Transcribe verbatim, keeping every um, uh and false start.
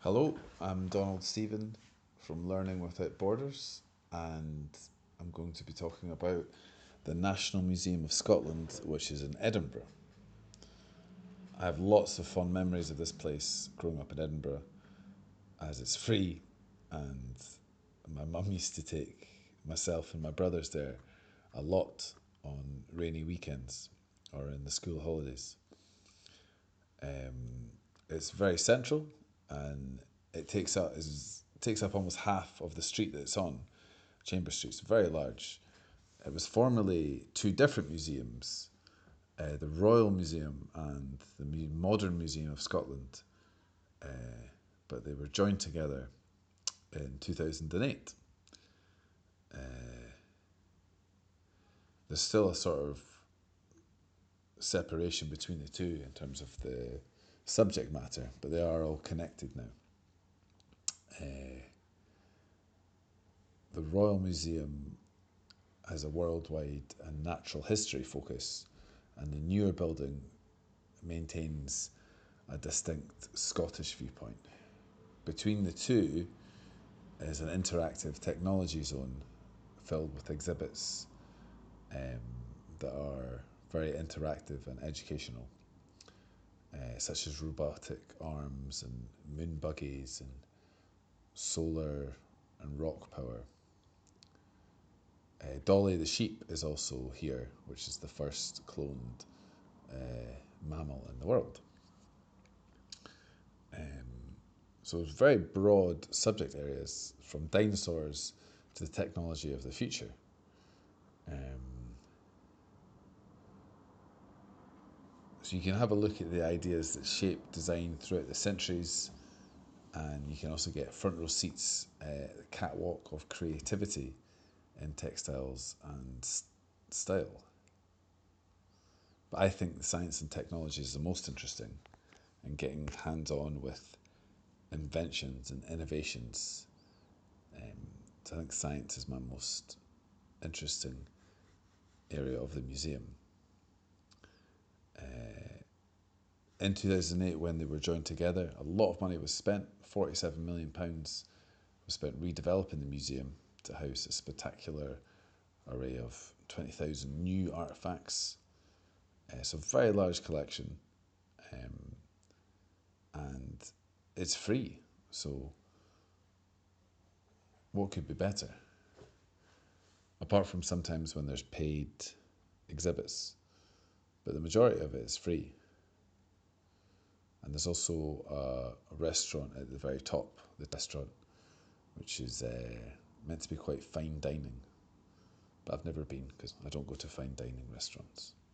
Hello, I'm Donald Stephen from Learning Without Borders, and I'm going to be talking about the National Museum of Scotland, which is in Edinburgh. I have lots of fond memories of this place growing up in Edinburgh, as it's free, and my mum used to take myself and my brothers there a lot on rainy weekends or in the school holidays. Um, it's very central, and it takes up is takes up almost half of the street that it's on. Chamber Street's very large. It was formerly two different museums, uh, the Royal Museum and the Modern Museum of Scotland, uh, but they were joined together in two thousand eight. Uh, there's still a sort of separation between the two in terms of the subject matter, but they are all connected now. Uh, the Royal Museum has a worldwide and natural history focus, and the newer building maintains a distinct Scottish viewpoint. Between the two is an interactive technology zone filled with exhibits um, that are very interactive and educational, uh, such as robotic arms and moon buggies and solar and rock power. Uh, Dolly the sheep is also here, which is the first cloned uh, mammal in the world. Um, so it's very broad subject areas, from dinosaurs to the technology of the future. Um, so you can have a look at the ideas that shape design throughout the centuries, and you can also get front row seats, uh, the catwalk of creativity in textiles and s- style. But I think the science and technology is the most interesting, and getting hands on with inventions and innovations. Um, so I think science is my most interesting area of the museum. Uh, in two thousand eight, when they were joined together, a lot of money was spent. forty-seven million pounds was spent redeveloping the museum to house a spectacular array of twenty thousand new artefacts. Uh, so, very large collection, um, and it's free. So, what could be better? Apart from sometimes when there's paid exhibits, but the majority of it is free. And there's also a, a restaurant at the very top, the restaurant, which is uh, meant to be quite fine dining. But I've never been because I don't go to fine dining restaurants.